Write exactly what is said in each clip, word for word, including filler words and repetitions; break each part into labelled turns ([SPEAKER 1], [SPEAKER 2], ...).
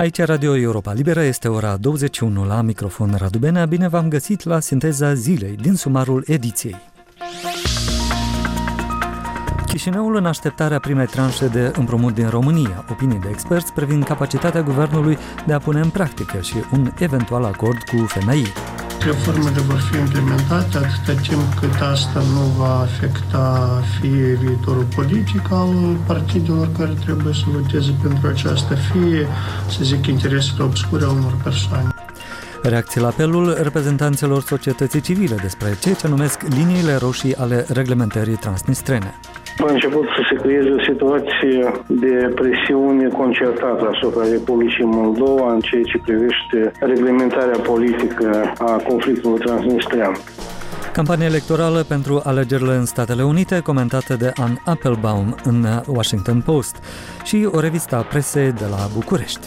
[SPEAKER 1] Aici Radio Europa Liberă, este ora douăzeci și unu la microfon Radu Benea. Bine v-am găsit la sinteza zilei din sumarul ediției. Chișinăul în așteptarea primei tranșe de împrumut din România. Opinii de experți privind capacitatea guvernului de a pune în practică și un eventual acord cu F M I.
[SPEAKER 2] Reformele vor fi implementate atâta timp cât asta nu va afecta fie viitorul politic al partidelor care trebuie să voteze pentru aceasta, fie, să zic, interesele obscure ale unor persoane.
[SPEAKER 1] Reacții la apelul reprezentanților societății civile despre ceea ce numesc liniile roșii ale reglementării transnistrene.
[SPEAKER 3] A început să se creeze o situație de presiune concertată asupra Republicii Moldova în ceea ce privește reglementarea politică a conflictului transnistrean.
[SPEAKER 1] Campania electorală pentru alegerile în Statele Unite, comentată de Ann Applebaum în Washington Post, și o revistă a presei de la București.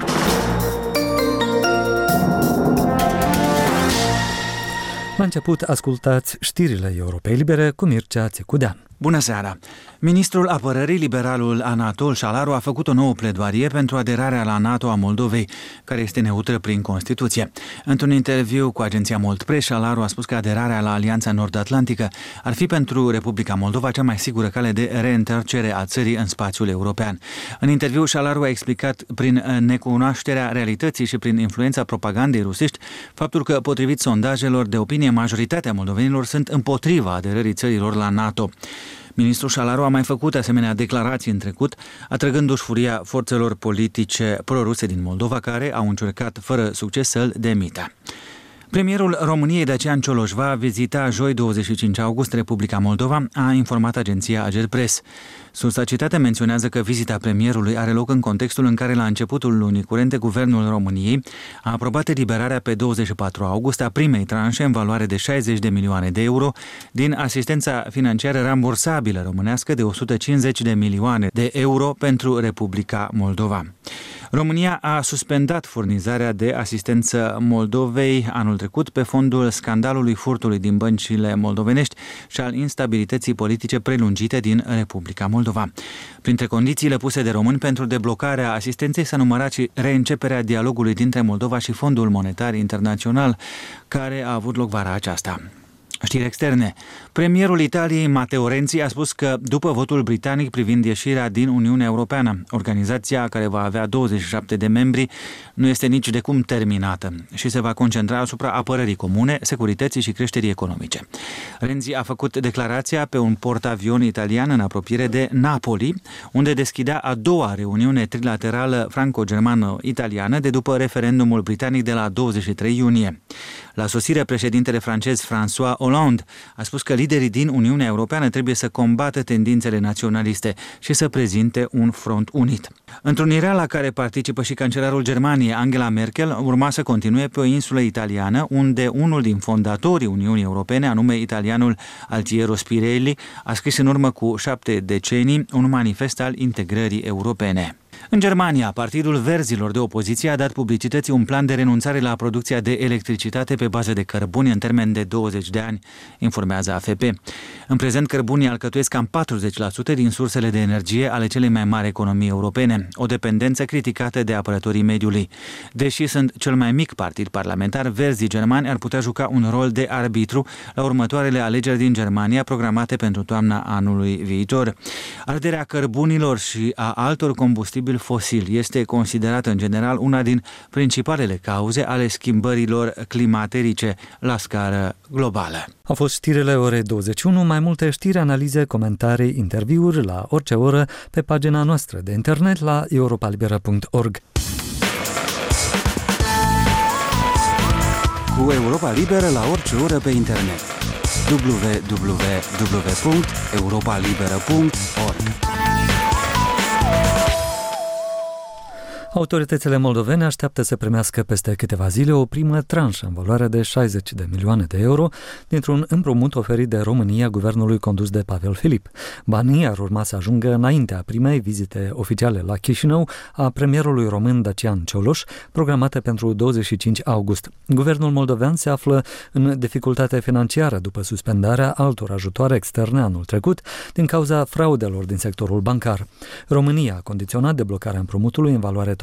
[SPEAKER 1] La început, ascultați știrile Europei Libere cu Mircea Țicudean.
[SPEAKER 4] Bună seara! Ministrul Apărării, liberalul Anatol Șalaru, a făcut o nouă pledoarie pentru aderarea la NATO a Moldovei, care este neutră prin Constituție. Într-un interviu cu agenția Moldpress, Șalaru a spus că aderarea la Alianța Nord-Atlantică ar fi pentru Republica Moldova cea mai sigură cale de reîntoarcere a țării în spațiul european. În interviu, Șalaru a explicat prin necunoașterea realității și prin influența propagandei rusești faptul că, potrivit sondajelor de opinie, majoritatea moldovenilor sunt împotriva aderării țărilor la NATO. Ministrul Șalaru a mai făcut asemenea declarații în trecut, atrăgându-și furia forțelor politice proruse din Moldova, care au încercat fără succes să-l demită. Premierul României, Dacian Cioloș, va vizita joi douăzeci și cinci august Republica Moldova, a informat agenția Agerpres. Sursa citată menționează că vizita premierului are loc în contextul în care la începutul lunii curente Guvernul României a aprobat eliberarea pe douăzeci și patru august a primei tranșe în valoare de șaizeci de milioane de euro din asistența financiară rambursabilă românească de o sută cincizeci de milioane de euro pentru Republica Moldova. România a suspendat furnizarea de asistență Moldovei anul trecut pe fondul scandalului furtului din băncile moldovenești și al instabilității politice prelungite din Republica Moldova. Printre condițiile puse de români pentru deblocarea asistenței s-a numărat și reînceperea dialogului dintre Moldova și Fondul Monetar Internațional, care a avut loc vara aceasta. Știri externe. Premierul Italiei, Matteo Renzi, a spus că după votul britanic privind ieșirea din Uniunea Europeană, organizația care va avea douăzeci și șapte de membri nu este nici de cum terminată și se va concentra asupra apărării comune, securității și creșterii economice. Renzi a făcut declarația pe un portavion italian în apropiere de Napoli, unde deschidea a doua reuniune trilaterală franco-germano-italiană de după referendumul britanic de la douăzeci și trei iunie. La sosire, președintele francez François Hollande a spus că liderii din Uniunea Europeană trebuie să combată tendințele naționaliste și să prezinte un front unit. Întrunirea la care participă și cancelarul Germaniei, Angela Merkel, urma să continue pe o insulă italiană, unde unul din fondatorii Uniunii Europene, anume italianul Altiero Spinelli, a scris în urmă cu șapte decenii un manifest al integrării europene. În Germania, Partidul Verzilor de opoziție a dat publicității un plan de renunțare la producția de electricitate pe bază de cărbuni în termen de douăzeci de ani, informează A F P. În prezent, cărbunii alcătuiesc cam patruzeci la sută din sursele de energie ale celei mai mari economii europene, o dependență criticată de apărătorii mediului. Deși sunt cel mai mic partid parlamentar, Verzii germani ar putea juca un rol de arbitru la următoarele alegeri din Germania, programate pentru toamna anului viitor. Arderea cărbunilor și a altor combustibili fosil este considerată în general una din principalele cauze ale schimbărilor climaterice la scară globală.
[SPEAKER 1] Au fost știrile orei douăzeci și unu, mai multe știri, analize, comentarii, interviuri la orice oră pe pagina noastră de internet la europa liberă punct org.
[SPEAKER 5] Cu Europa Liberă la orice oră pe internet. w w w punct europa liberă punct org.
[SPEAKER 1] Autoritățile moldovene așteaptă să primească peste câteva zile o primă tranșă în valoare de șaizeci de milioane de euro dintr-un împrumut oferit de România guvernului condus de Pavel Filip. Banii ar urma să ajungă înaintea primei vizite oficiale la Chișinău a premierului român Dacian Cioloș, programată pentru douăzeci și cinci august. Guvernul moldovean se află în dificultate financiară după suspendarea altor ajutoare externe anul trecut din cauza fraudelor din sectorul bancar. România a condiționat deblocarea împrumutului în valoare totală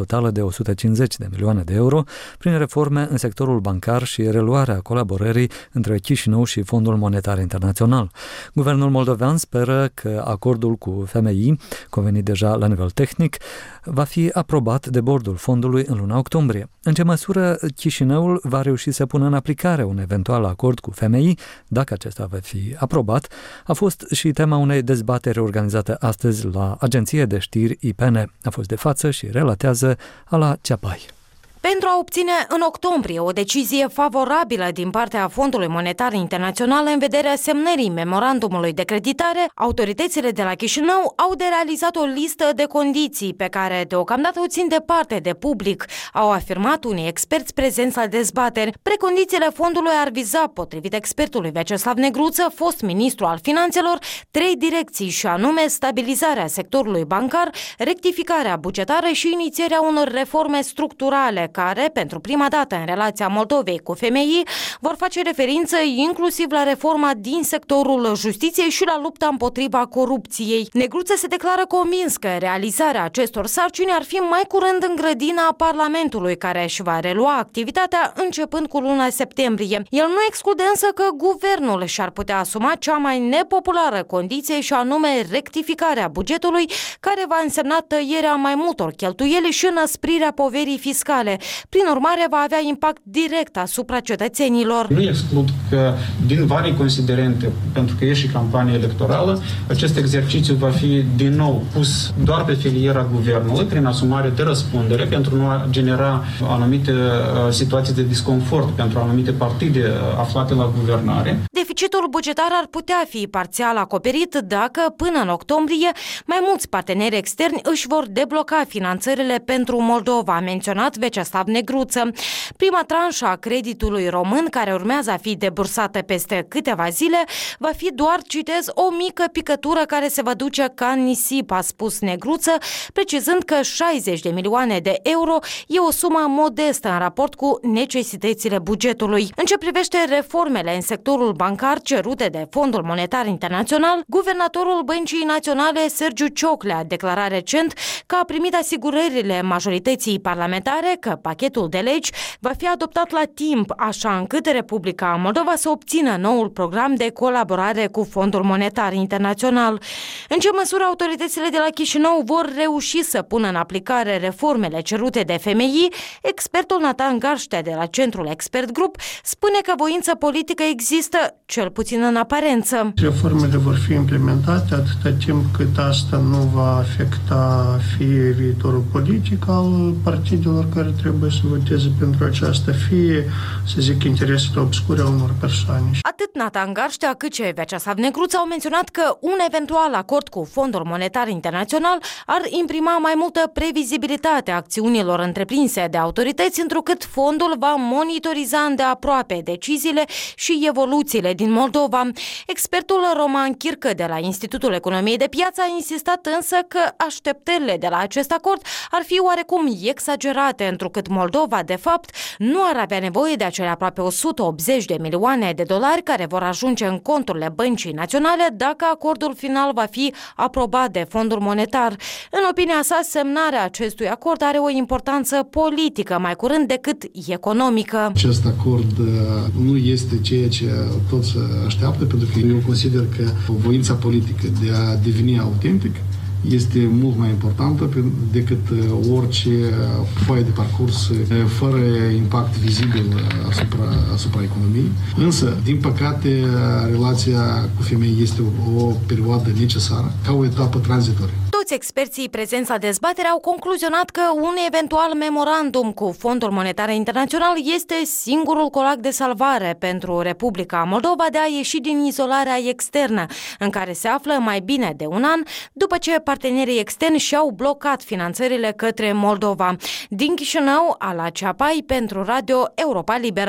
[SPEAKER 1] totală de o sută cincizeci de milioane de euro prin reforme în sectorul bancar și reluarea colaborării între Chișinău și Fondul Monetar Internațional. Guvernul moldovean speră că acordul cu F M I, convenit deja la nivel tehnic, va fi aprobat de bordul fondului în luna octombrie. În ce măsură Chișinăul va reuși să pună în aplicare un eventual acord cu F M I, dacă acesta va fi aprobat, a fost și tema unei dezbateri organizate astăzi la agenție de știri I P N. A fost de față și relatează Ala Ceapai.
[SPEAKER 6] Pentru a obține în octombrie o decizie favorabilă din partea Fondului Monetar Internațional în vederea semnării memorandumului de creditare, autoritățile de la Chișinău au de realizat o listă de condiții pe care deocamdată o țin departe de public, au afirmat unii experți prezenți la dezbateri. Precondițiile fondului ar viza, potrivit expertului Vyacheslav Negruță, fost ministru al finanțelor, trei direcții și anume stabilizarea sectorului bancar, rectificarea bugetară și inițierea unor reforme structurale care, pentru prima dată în relația Moldovei cu F M I, vor face referință inclusiv la reforma din sectorul justiției și la lupta împotriva corupției. Negruță se declară convins că realizarea acestor sarcini ar fi mai curând în grădina Parlamentului, care își va relua activitatea începând cu luna septembrie. El nu exclude însă că guvernul și-ar putea asuma cea mai nepopulară condiție și anume rectificarea bugetului, care va însemna tăierea mai multor cheltuieli și înăsprirea poverii fiscale. Prin urmare, va avea impact direct asupra cetățenilor.
[SPEAKER 7] Nu exclud că, din vari considerente, pentru că e și campanie electorală, acest exercițiu va fi din nou pus doar pe filiera guvernului, prin asumare de răspundere, pentru nu a genera anumite situații de disconfort pentru anumite partide aflate la guvernare.
[SPEAKER 6] Deficitul bugetar ar putea fi parțial acoperit dacă, până în octombrie, mai mulți parteneri externi își vor debloca finanțările pentru Moldova, a menționat Vyacheslav Negruță. Prima tranșă a creditului român, care urmează a fi debursată peste câteva zile, va fi doar, citez, o mică picătură care se va duce ca în nisip, a spus Negruță, precizând că șaizeci de milioane de euro e o sumă modestă în raport cu necesitățile bugetului. În ce privește reformele în sectorul bancar cerute de Fondul Monetar Internațional, guvernatorul Băncii Naționale, Sergiu Cioclea, a declarat recent că a primit asigurările majorității parlamentare că pachetul de legi va fi adoptat la timp, așa încât Republica Moldova să obțină noul program de colaborare cu Fondul Monetar Internațional. În ce măsură autoritățile de la Chișinău vor reuși să pună în aplicare reformele cerute de F M I, expertul Nathan Garștea de la Centrul Expert Group spune că voință politică există, cel puțin în aparență.
[SPEAKER 2] Reformele vor fi implementate atâta timp cât asta nu va afecta fie viitorul politic al partidelor care trebuie să voteze pentru aceasta, fie, să zic, interesele obscure a unor persoane.
[SPEAKER 6] Atât Nathan Garștea cât și Vyacheslav Negruță au menționat că un eventual acord cu Fondul Monetar Internațional ar imprima mai multă previzibilitate a acțiunilor întreprinse de autorități, întrucât fondul va monitoriza îndeaproape deciziile și evoluțiile din Moldova. Expertul Roman Chircă de la Institutul Economiei de Piață a insistat însă că așteptările de la acest acord ar fi oarecum exagerate, întrucât Moldova, de fapt, nu ar avea nevoie de acele aproape o sută optzeci de milioane de dolari care vor ajunge în conturile Băncii Naționale dacă acordul final va fi aprobat de Fondul Monetar. În opinia sa, semnarea acestui acord are o importanță politică mai curând decât economică.
[SPEAKER 8] Acest acord nu este ceea ce toți așteaptă, pentru că eu consider că voința politică de a deveni autentic este mult mai importantă decât orice foaie de parcurs fără impact vizibil asupra, asupra economiei. Însă, din păcate, relația cu F M I este o, o perioadă necesară, ca o etapă tranzitorie.
[SPEAKER 6] Toți experții prezenți la dezbatere au concluzionat că un eventual memorandum cu Fondul Monetar Internațional este singurul colac de salvare pentru Republica Moldova de a ieși din izolarea externă, în care se află mai bine de un an, după ce partenerii externi și-au blocat finanțările către Moldova. Din Chișinău, Ala Ceapai pentru Radio Europa Liberă.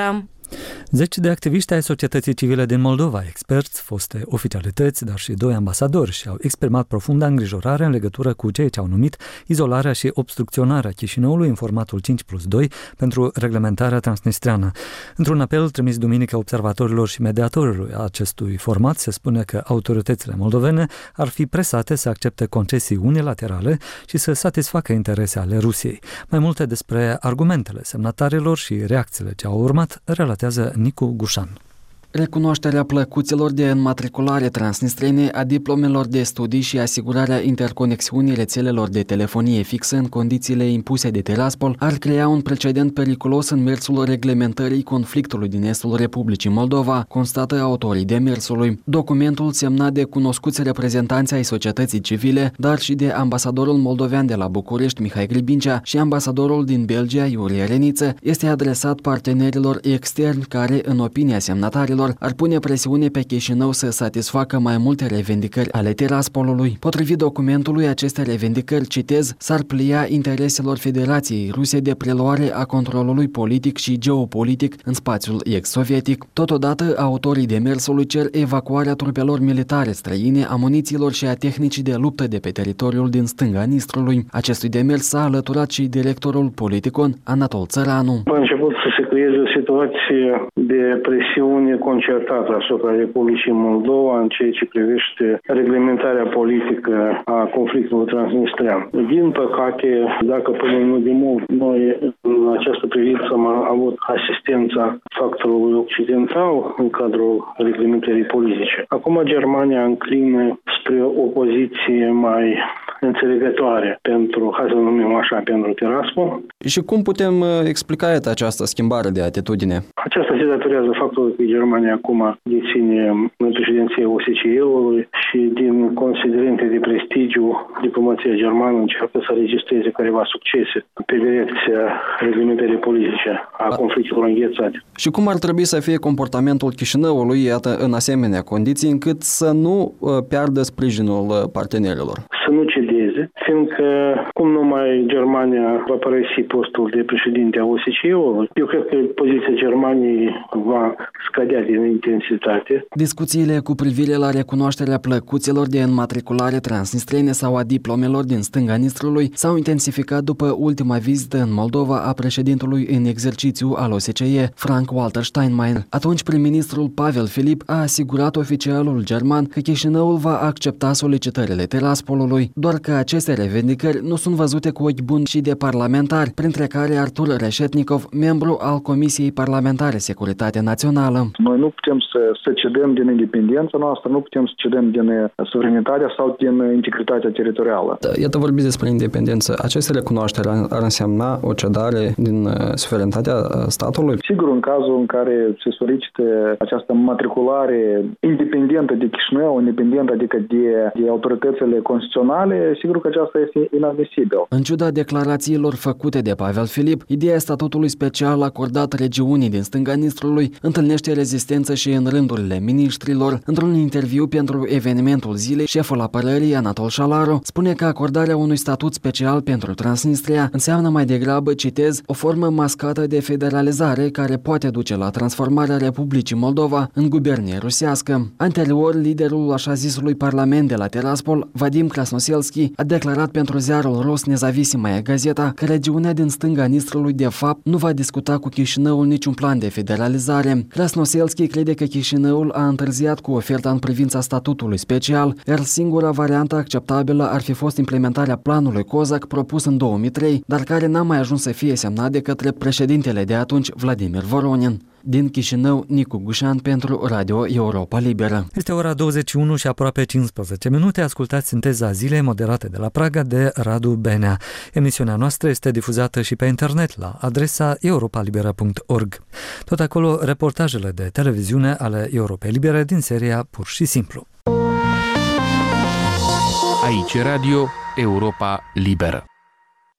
[SPEAKER 1] Zeci de activiști ai societății civile din Moldova, experți, foste oficialități, dar și doi ambasadori și-au exprimat profundă îngrijorare în legătură cu ceea ce au numit izolarea și obstrucționarea Chișinăului în formatul cinci plus doi pentru reglementarea transnistreană. Într-un apel trimis duminică observatorilor și mediatorilor acestui format, se spune că autoritățile moldovene ar fi presate să accepte concesii unilaterale și să satisfacă interese ale Rusiei. Mai multe despre argumentele semnatarilor și reacțiile ce au urmat relatează Nicu Gușan.
[SPEAKER 9] Recunoașterea plăcuților de înmatriculare transnistrene a diplomelor de studii și asigurarea interconexiunii rețelelor de telefonie fixă în condițiile impuse de Tiraspol ar crea un precedent periculos în mersul reglementării conflictului din estul Republicii Moldova, constată autorii demersului. Documentul, semnat de cunoscuți reprezentanți ai societății civile, dar și de ambasadorul moldovean de la București, Mihai Gribincea, și ambasadorul din Belgia, Iurie Reniță, este adresat partenerilor externi care, în opinia semnatarilor, ar pune presiune pe Chișinău să satisfacă mai multe revendicări ale Tiraspolului. Potrivit documentului, aceste revendicări, citez, s-ar plia intereselor Federației Ruse de preluare a controlului politic și geopolitic în spațiul ex-sovietic. Totodată, autorii demersului cer evacuarea trupelor militare străine, a munițiilor și a tehnicii de luptă de pe teritoriul din stânga Nistrului. Acestui demers s-a alăturat și directorul Politicon, Anatol Țăranu.
[SPEAKER 3] A început să se creeze o situație de presiune concertată asupra Republicii Moldova în ceea ce privește reglementarea politică a conflictului transnistrean. Din păcate, dacă până nu de mult noi în această privință am avut asistența factorului occidental în cadrul reglementării politice, acum Germania înclină spre o poziție mai înțelegătoare pentru, hai să numim așa, pentru Tiraspol.
[SPEAKER 9] Și cum putem explica această schimbare de atitudine?
[SPEAKER 3] Aceasta se datorează faptului că Germania acum deține președinția O S C E-ului și din considerente de prestigiu, diplomația germană încearcă să registreze careva succese pe direcția reglementării politice a conflictelor înghețate.
[SPEAKER 9] Și cum ar trebui să fie comportamentul Chișinăului, iată, în asemenea condiții, încât să nu piardă sprijinul partenerilor?
[SPEAKER 3] Să nu cedeze, fiindcă cum numai Germania va părăsi postul de președinte a O S C E-ului, eu cred că poziția Germaniei va scădea din intensitate.
[SPEAKER 9] Discuțiile cu privire la recunoașterea plăcuților de înmatriculare transnistrene sau a diplomelor din stânga Nistrului s-au intensificat după ultima vizită în Moldova a președintelui în exercițiu al O S C E, Frank-Walter Steinmeier. Atunci prim-ministrul Pavel Filip a asigurat oficialul german că Chișinăul va accepta solicitările Tiraspolului, doar că aceste revendicări nu sunt văzute cu ochi buni și de parlamentari, printre care Artur Reșetnikov, membru al Comisiei Parlamentare Securitate Națională.
[SPEAKER 10] Noi nu putem să, să cedem din independența noastră, nu putem să cedem din suveranitatea sau din integritatea teritorială.
[SPEAKER 9] Da, iată, vorbiți despre independență. Aceste recunoaștere ar însemna o cedare din suveranitatea statului?
[SPEAKER 10] Sigur, în cazul în care se solicită această matriculare independentă de Chișinău, independentă adică de, de autoritățile constituționale, sigur că aceasta este inadmisibil.
[SPEAKER 9] În ciuda declarațiilor făcute de Pavel Filip, ideea statutului special acordat regiunii din stânga Nistrului întâlnește rezistență și în rândurile miniștrilor. Într-un interviu pentru evenimentul zilei, șeful apărării, Anatol Șalaru, spune că acordarea unui statut special pentru Transnistria înseamnă mai degrabă, citez, o formă mascată de federalizare care poate duce la transformarea Republicii Moldova în gubernie rusească. Anterior, liderul așa zisului parlament de la Tiraspol, Vadim Krasnoselski, a declarat pentru ziarul rus Nezavisimaya Gazeta că regiunea din stânga Nistrului de fapt nu va discuta cu Chișinăul niciun plan de federalizare. Krasnoselski crede că Chișinăul a întârziat cu oferta în privința statutului special, iar singura variantă acceptabilă ar fi fost implementarea planului Cozac propus în două mii trei, dar care n-a mai ajuns să fie semnat de către președintele de atunci, Vladimir Voronin. Din Chișinău, Nicu Gușan pentru Radio Europa Liberă.
[SPEAKER 1] Este ora douăzeci și unu și aproape cincisprezece minute. Ascultați Sinteza Zilei, moderată de la Praga de Radu Benea. Emisiunea noastră este difuzată și pe internet la adresa europa liberă punct org. Tot acolo, reportajele de televiziune ale Europei Libere din seria Pur și Simplu.
[SPEAKER 11] Aici Radio Europa Liberă.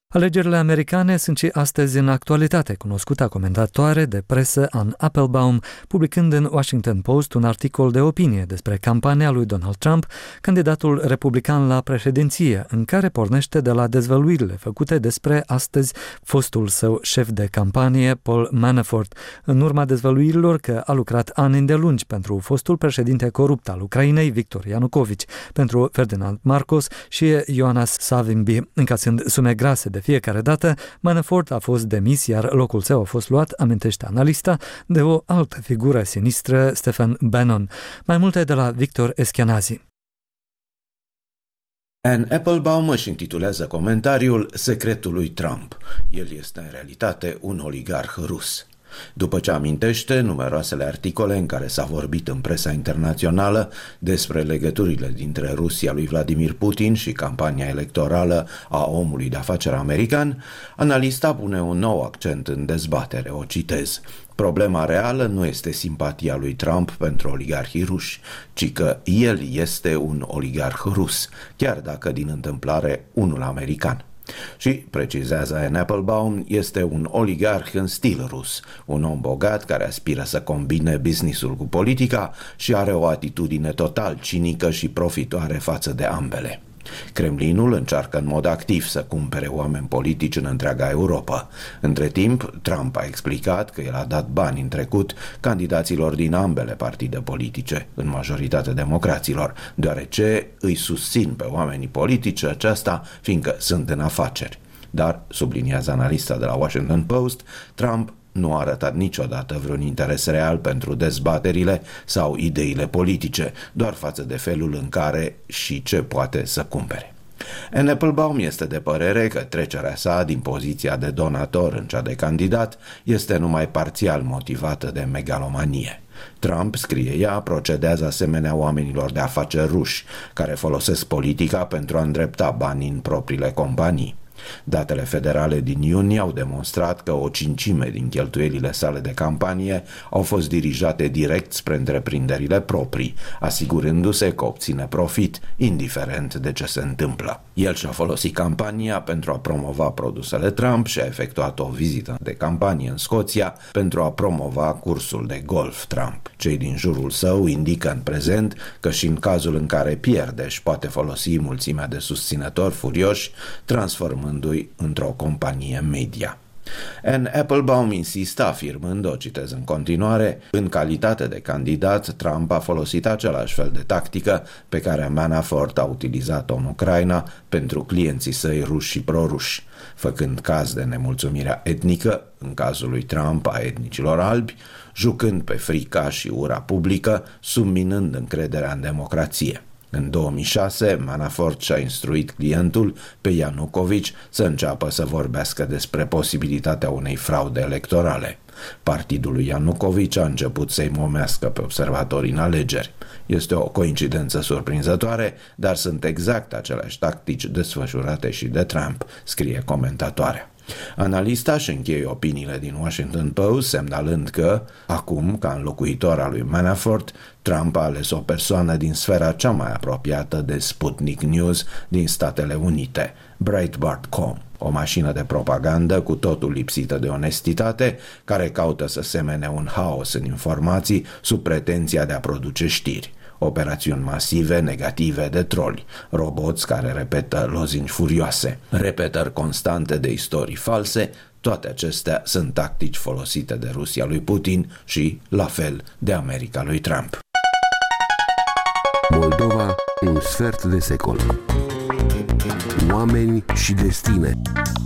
[SPEAKER 1] Alegerile americane sunt și astăzi în actualitate, cunoscuta comentatoare de presă Ann Applebaum, publicând în Washington Post un articol de opinie despre campania lui Donald Trump, candidatul republican la președinție, în care pornește de la dezvăluirile făcute despre astăzi fostul său șef de campanie, Paul Manafort, în urma dezvăluirilor că a lucrat ani îndelungi pentru fostul președinte corupt al Ucrainei, Viktor Yanukovych, pentru Ferdinand Marcos și Jonas Savimbi, încasând sume grase de fiecare dată. Manafort a fost demis, iar locul său a fost luat, amintește analista, de o altă figură sinistră, Stephen Bannon. Mai multe de la Victor Escheanazi.
[SPEAKER 11] Ann Applebaum își intitulează comentariul Secretul lui Trump. El este în realitate un oligarh rus. După ce amintește numeroasele articole în care s-a vorbit în presa internațională despre legăturile dintre Rusia lui Vladimir Putin și campania electorală a omului de afaceri american, analista pune un nou accent în dezbatere, o citez. Problema reală nu este simpatia lui Trump pentru oligarhii ruși, ci că el este un oligarh rus, chiar dacă din întâmplare unul american. Și, precizează Ann Applebaum, este un oligarh în stil rus, un om bogat care aspiră să combine businessul cu politica și are o atitudine total cinică și profitoare față de ambele. Kremlinul încearcă în mod activ să cumpere oameni politici în întreaga Europa. Între timp, Trump a explicat că el a dat bani în trecut candidaților din ambele partide politice, în majoritate democraților, deoarece îi susțin pe oamenii politici aceasta, fiindcă sunt în afaceri. Dar, subliniază analista de la Washington Post, Trump nu a arătat niciodată vreun interes real pentru dezbaterile sau ideile politice, doar față de felul în care și ce poate să cumpere. Ann Applebaum este de părere că trecerea sa din poziția de donator în cea de candidat este numai parțial motivată de megalomanie. Trump, scrie ea, procedează asemenea oamenilor de afaceri ruși, care folosesc politica pentru a îndrepta banii în propriile companii. Datele federale din iunie au demonstrat că o cincime din cheltuielile sale de campanie au fost dirijate direct spre întreprinderile proprii, asigurându-se că obține profit, indiferent de ce se întâmplă. El și-a folosit campania pentru a promova produsele Trump și a efectuat o vizită de campanie în Scoția pentru a promova cursul de golf Trump. Cei din jurul său indică în prezent că și în cazul în care pierde își poate folosi mulțimea de susținători furioși, transformându-i într-o companie media. Ann Applebaum insistă, afirmând, o citez în continuare, în calitate de candidat, Trump a folosit același fel de tactică pe care Manafort a utilizat-o în Ucraina pentru clienții săi ruși și proruși, făcând caz de nemulțumirea etnică, în cazul lui Trump a etnicilor albi, jucând pe frica și ura publică, subminând încrederea în democrație. În două mii șase, Manafort și-a instruit clientul pe Yanukovych să înceapă să vorbească despre posibilitatea unei fraude electorale. Partidul lui Yanukovych a început să-i momească pe observatorii în alegeri. Este o coincidență surprinzătoare, dar sunt exact aceleași tactici desfășurate și de Trump, scrie comentatoarea. Analista își încheie opiniile din Washington Post, semnalând că, acum, ca înlocuitor al lui Manafort, Trump a ales o persoană din sfera cea mai apropiată de Sputnik News din Statele Unite, Breitbart punct com, o mașină de propagandă cu totul lipsită de onestitate, care caută să semene un haos în informații sub pretenția de a produce știri. Operațiuni masive, negative de troli, roboți care repetă lozinci furioase, repetări constante de istorii false, toate acestea sunt tactici folosite de Rusia lui Putin și, la fel, de America lui Trump.
[SPEAKER 12] Moldova, un sfert de secol. Oameni și destine.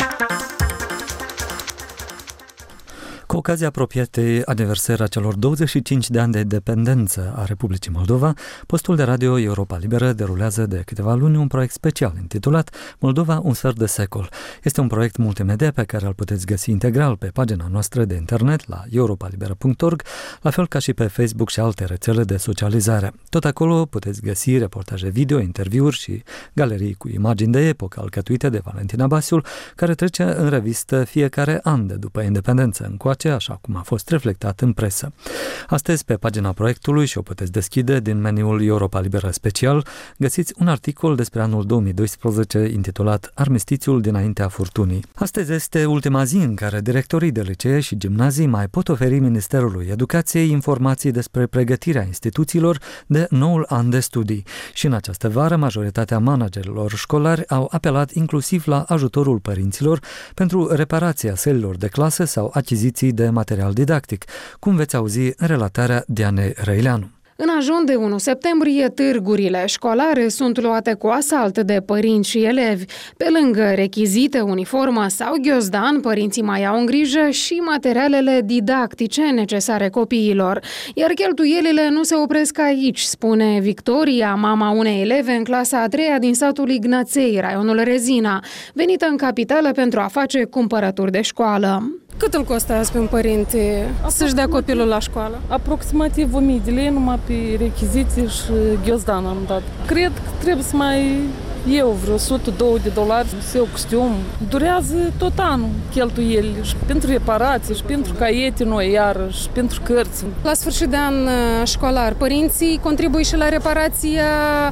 [SPEAKER 1] Cu ocazia apropiatei aniversării celor douăzeci și cinci de ani de independență a Republicii Moldova, postul de radio Europa Liberă derulează de câteva luni un proiect special intitulat Moldova, un sfert de secol. Este un proiect multimedia pe care îl puteți găsi integral pe pagina noastră de internet la europa liberă punct org, la fel ca și pe Facebook și alte rețele de socializare. Tot acolo puteți găsi reportaje video, interviuri și galerii cu imagini de epocă alcătuite de Valentina Basiul, care trece în revistă fiecare an de după independență încoace, mijloace, așa cum a fost reflectat în presă. Astăzi, pe pagina proiectului, și o puteți deschide din meniul Europa Liberă Special, găsiți un articol despre anul două mii doisprezece intitulat Armistițiul dinaintea furtunii. Astăzi este ultima zi în care directorii de licee și gimnazii mai pot oferi Ministerului Educației informații despre pregătirea instituțiilor de noul an de studii. Și în această vară, majoritatea managerilor școlari au apelat inclusiv la ajutorul părinților pentru reparația sălilor de clasă sau achiziții de material didactic, cum veți auzi în relatarea Dianei Răileanu.
[SPEAKER 13] În ajun de unu septembrie, târgurile școlare sunt luate cu asalt de părinți și elevi. Pe lângă rechizite, uniformă sau ghiozdan, părinții mai au în grijă și materialele didactice necesare copiilor. Iar cheltuielile nu se opresc aici, spune Victoria, mama unei eleve în clasa a treia din satul Ignaței, raionul Rezina, venită în capitală pentru a face cumpărături de școală. Cât îl costă azi pe un părinte să-și dea copilul la școală?
[SPEAKER 14] Aproximativ o mie de lei numai pe rechizite și ghiozdan am dat. Cred că trebuie să mai eu vreo o sută două de dolari să iau costium. Durează tot anul cheltuielile și pentru reparații și pentru caiete noi iarăși, și pentru cărți.
[SPEAKER 13] La sfârșit de an școlar, părinții contribuie și la reparația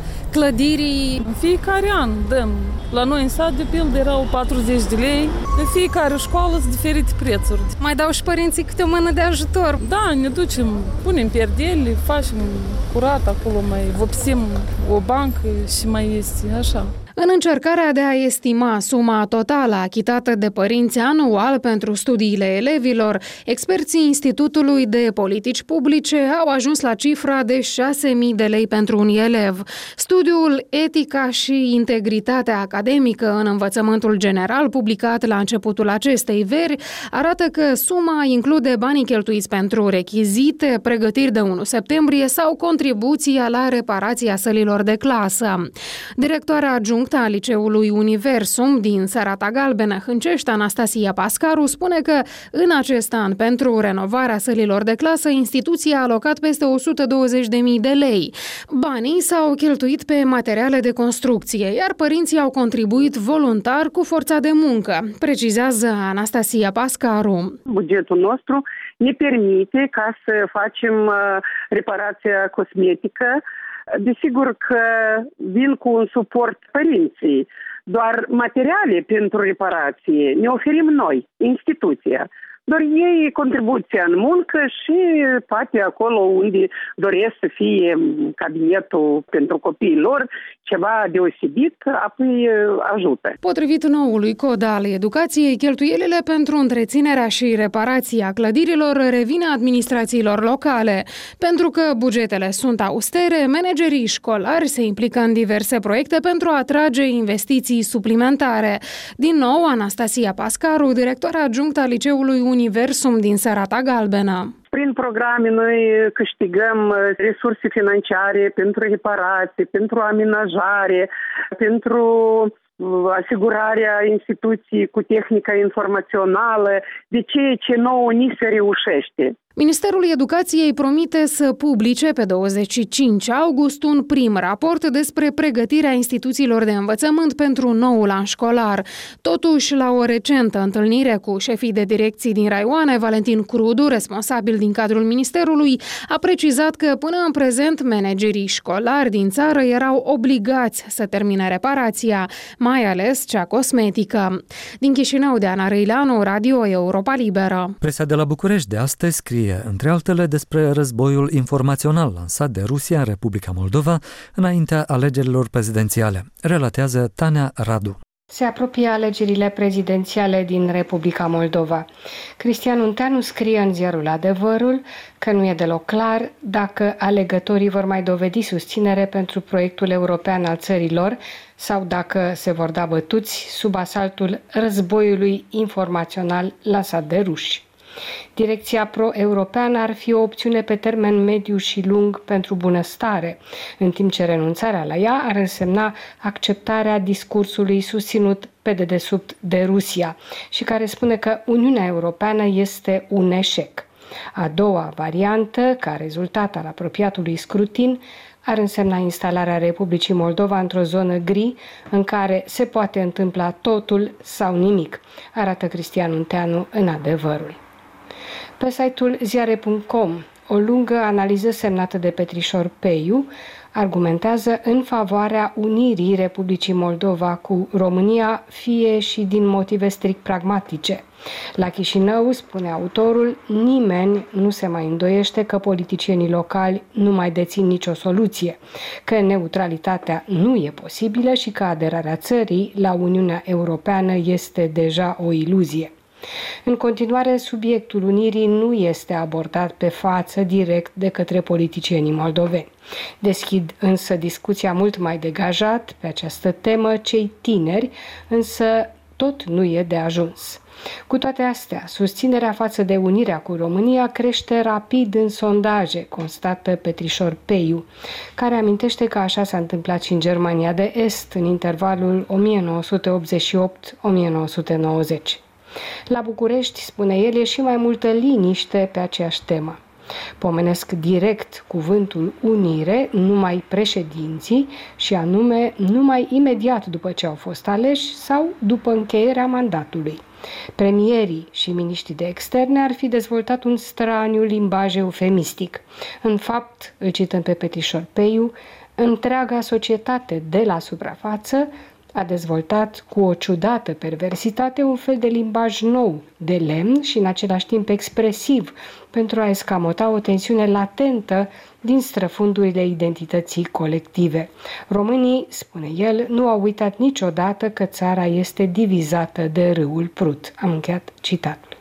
[SPEAKER 13] clădirii?
[SPEAKER 14] În fiecare an dăm. La noi în sat, de pildă, erau patruzeci de lei. În fiecare școală sunt diferite prețuri.
[SPEAKER 13] Mai dau și părinții câte o mână de ajutor?
[SPEAKER 14] Da, ne ducem, punem pierdele, facem curat acolo, mai vopsim o bancă și mai este așa.
[SPEAKER 13] În încercarea de a estima suma totală achitată de părinți anual pentru studiile elevilor, experții Institutului de Politici Publice au ajuns la cifra de șase mii de lei pentru un elev. Studiul Etica și integritatea academică în învățământul general, publicat la începutul acestei veri, arată că suma include banii cheltuiți pentru rechizite, pregătiri de unu septembrie sau contribuția la reparația sălilor de clasă. Directoarea adjunctă a Liceului Universum din Sărata Galbenă, Hâncești, Anastasia Pascaru, spune că în acest an, pentru renovarea sălilor de clasă, instituția a alocat peste o sută douăzeci de mii de lei. Banii s-au cheltuit pe materiale de construcție, iar părinții au contribuit voluntar cu forța de muncă, precizează Anastasia Pascaru.
[SPEAKER 15] Bugetul nostru ne permite ca să facem reparația cosmetică. Desigur că vin cu un suport părinții, doar materiale pentru reparație ne oferim noi, instituția. Doar ei contribuția în muncă și poate acolo unde doresc să fie cabinetul pentru copiii lor ceva deosebit, apoi ajută.
[SPEAKER 13] Potrivit noului cod al educației, cheltuielile pentru întreținerea și reparația clădirilor revine administrațiilor locale. Pentru că bugetele sunt austere, managerii școlari se implică în diverse proiecte pentru a atrage investiții suplimentare. Din nou, Anastasia Pascaru, directoarea adjunctă a Liceului Universum din Sărata Galbenă.
[SPEAKER 15] Prin programe noi câștigăm resurse financiare pentru reparații, pentru amenajare, pentru asigurarea instituției cu tehnica informațională, de ceea ce nouă ni se reușește.
[SPEAKER 13] Ministerul Educației promite să publice pe douăzeci și cinci august un prim raport despre pregătirea instituțiilor de învățământ pentru noul an școlar. Totuși, la o recentă întâlnire cu șefii de direcții din raioane, Valentin Crudu, responsabil din cadrul Ministerului, a precizat că până în prezent managerii școlari din țară erau obligați să termine reparația, mai ales cea cosmetică. Din Chișinău, Diana Răileanu, Radio Europa Liberă.
[SPEAKER 1] Presa de la București de astăzi scrie, între altele, despre războiul informațional lansat de Rusia în Republica Moldova înaintea alegerilor prezidențiale. Relatează Tania Radu.
[SPEAKER 16] Se apropie alegerile prezidențiale din Republica Moldova. Cristian Unteanu scrie în ziarul Adevărul că nu e deloc clar dacă alegătorii vor mai dovedi susținere pentru proiectul european al țărilor sau dacă se vor da bătuți sub asaltul războiului informațional lansat de ruși. Direcția pro-europeană ar fi o opțiune pe termen mediu și lung pentru bunăstare, în timp ce renunțarea la ea ar însemna acceptarea discursului susținut pe dedesubt de Rusia și care spune că Uniunea Europeană este un eșec. A doua variantă, ca rezultat al apropiatului scrutin, ar însemna instalarea Republicii Moldova într-o zonă gri în care se poate întâmpla totul sau nimic, arată Cristian Unteanu în Adevărul. Pe site-ul ziare punct com, o lungă analiză semnată de Petrișor Peiu argumentează în favoarea unirii Republicii Moldova cu România, fie și din motive strict pragmatice. La Chișinău, spune autorul, nimeni nu se mai îndoiește că politicienii locali nu mai dețin nicio soluție, că neutralitatea nu e posibilă și că aderarea țării la Uniunea Europeană este deja o iluzie. În continuare, subiectul unirii nu este abordat pe față direct de către politicienii moldoveni. Deschid însă discuția mult mai degajat pe această temă cei tineri, însă tot nu e de ajuns. Cu toate astea, susținerea față de unirea cu România crește rapid în sondaje, constată Petrișor Peiu, care amintește că așa s-a întâmplat și în Germania de Est, în intervalul o mie nouă sute optzeci și opt - o mie nouă sute nouăzeci. La București, spune el, e și mai multă liniște pe aceeași temă. Pomenesc direct cuvântul unire numai președinții și anume numai imediat după ce au fost aleși sau după încheierea mandatului. Premierii și miniștrii de externe ar fi dezvoltat un straniu limbaj eufemistic. În fapt, îl cităm pe Petrișor Peiu, întreaga societate de la suprafață a dezvoltat cu o ciudată perversitate un fel de limbaj nou, de lemn și în același timp expresiv, pentru a escamota o tensiune latentă din străfundurile identității colective. Românii, spune el, nu au uitat niciodată că țara este divizată de râul Prut. Am încheiat citatul.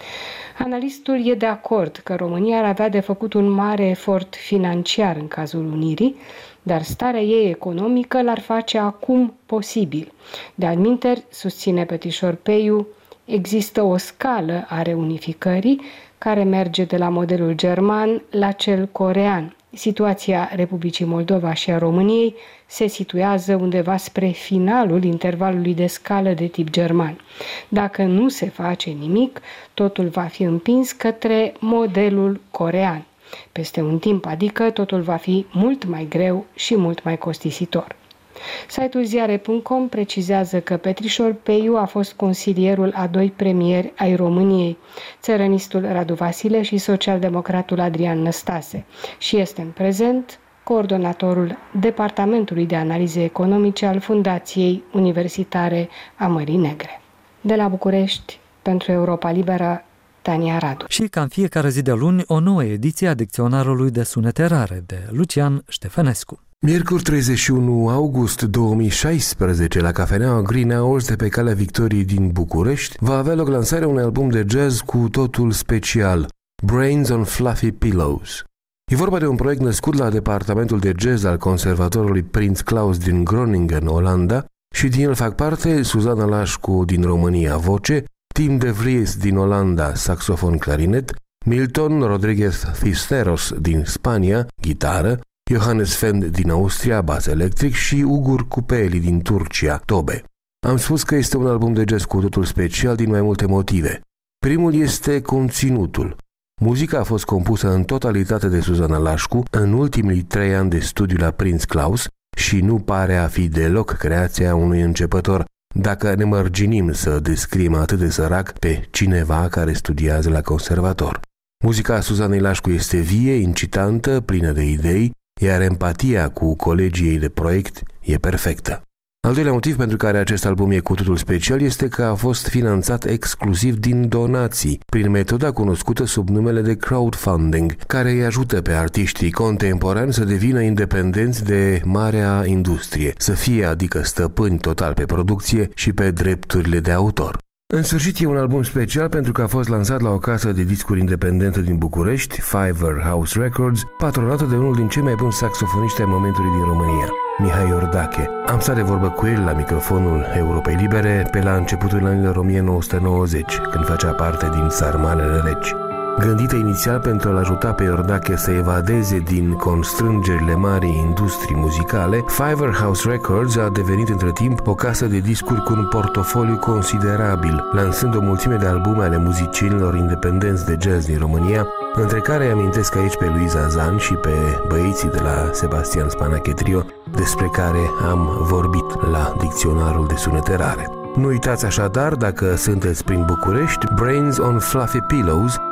[SPEAKER 16] Analistul e de acord că România ar avea de făcut un mare efort financiar în cazul unirii, dar starea ei economică l-ar face acum posibil. De altminteri, susține Petrișor Peiu, există o scală a reunificării care merge de la modelul german la cel corean. Situația Republicii Moldova și a României se situează undeva spre finalul intervalului de scală de tip german. Dacă nu se face nimic, totul va fi împins către modelul corean. Peste un timp, adică, totul va fi mult mai greu și mult mai costisitor. Site-ul ziare punct com precizează că Petrișor Peiu a fost consilierul a doi premieri ai României, țărănistul Radu Vasile și socialdemocratul Adrian Năstase, și este în prezent coordonatorul Departamentului de Analize Economice al Fundației Universitare a Mării Negre. De la București, pentru Europa Liberă, Tania Radu.
[SPEAKER 1] Și ca în fiecare zi de luni, o nouă ediție a Dicționarului de Sunete Rare de Lucian Ștefănescu.
[SPEAKER 12] Miercuri treizeci și unu august două mii șaisprezece, la cafeneaua Green Hours de pe Calea Victoriei din București, va avea loc lansarea unui album de jazz cu totul special, Brains on Fluffy Pillows. E vorba de un proiect născut la departamentul de jazz al conservatorului Prins Claus din Groningen, Olanda, și din el fac parte Suzana Lașcu din România, voce, Tim de Vries din Olanda, saxofon clarinet, Milton Rodriguez Cisneros din Spania, gitară, Johannes Fend din Austria, bas electric și Ugur Cupeli din Turcia, tobe. Am spus că este un album de jazz cu totul special din mai multe motive. Primul este conținutul. Muzica a fost compusă în totalitate de Suzana Lașcu în ultimii trei ani de studiu la Prins Claus și nu pare a fi deloc creația unui începător, dacă ne mărginim să descriem atât de sărac pe cineva care studiază la conservator. Muzica Suzanei Lașcu este vie, incitantă, plină de idei, iar empatia cu colegii ei de proiect e perfectă. Al doilea motiv pentru care acest album e cu totul special este că a fost finanțat exclusiv din donații, prin metoda cunoscută sub numele de crowdfunding, care îi ajută pe artiștii contemporani să devină independenți de marea industrie, să fie adică stăpâni total pe producție și pe drepturile de autor. În sfârșit, e un album special pentru că a fost lansat la o casă de discuri independentă din București, Fiverr House Records, patronată de unul din cei mai buni saxofoniști ai momentului din România, Mihai Iordache. Am stat de vorbă cu el la microfonul Europei Libere pe la începutul anilor o mie nouă sute nouăzeci, când făcea parte din Sarmalele Reci. Gândită inițial pentru a-l ajuta pe Iordache să evadeze din constrângerile marii industrii muzicale, Fiverr House Records a devenit între timp o casă de discuri cu un portofoliu considerabil, lansând o mulțime de albume ale muzicienilor independenți de jazz din România, între care îi amintesc aici pe Luiza Zan și pe băieții de la Sebastian Spanache Trio, despre care am vorbit la Dicționarul de Sunete Rare. Nu uitați așadar, dacă sunteți prin București, Brains on Fluffy Pillows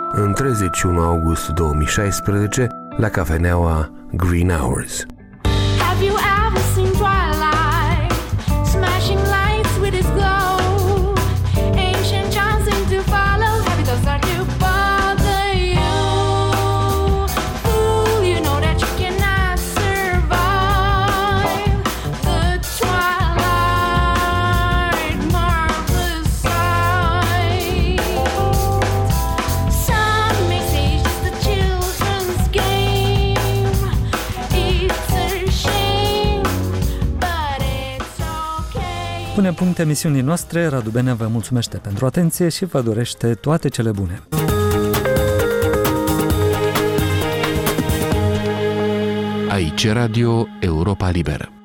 [SPEAKER 12] în treizeci și unu august două mii șaisprezece la cafeneaua Green Hours.
[SPEAKER 17] Have you ever seen twilight smashing lights with its glow? Ancient charms seem to follow. Have you start to bother you? Fool, you know that you cannot survive the twilight marvelous sight. Some may say it's just a children's game. It's a shame, but it's okay.
[SPEAKER 1] Pune punct emisiunii noastre. Radu Benea vă mulțumește pentru atenție și vă dorește toate cele bune.
[SPEAKER 12] Aici Radio Europa Liberă.